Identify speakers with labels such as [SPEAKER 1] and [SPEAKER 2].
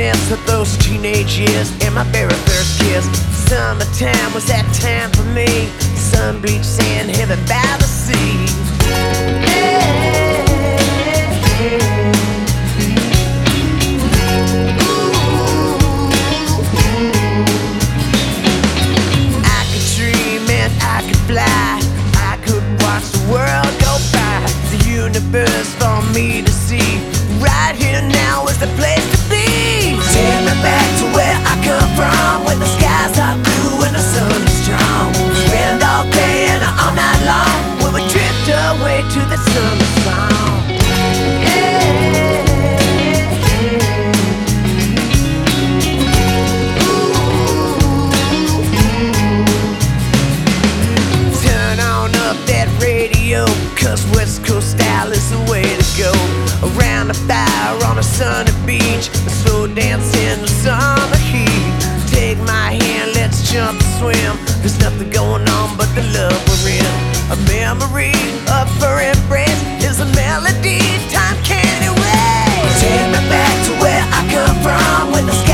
[SPEAKER 1] innocence of those teenage years and my very first kiss. Summertime was that time for me. Sun-bleached sand, heaven by the sea. I could dream and I could fly. I could watch the world go by. The universe for me to see. Right here now is the place to be. Take me back to where I come from, when the skies are blue and the sun is strong. Spend all day and all night long, when we drift away to the summer song. Turn on up that radio, 'cause West Coast style is the way to go. Around the fire on a sunny beach, a slow dance in the summer heat. Take my hand, let's jump and swim. There's nothing going on but the love we're in. A memory of her embrace is a melody time can't erase. Take me back to where I come from, when the sky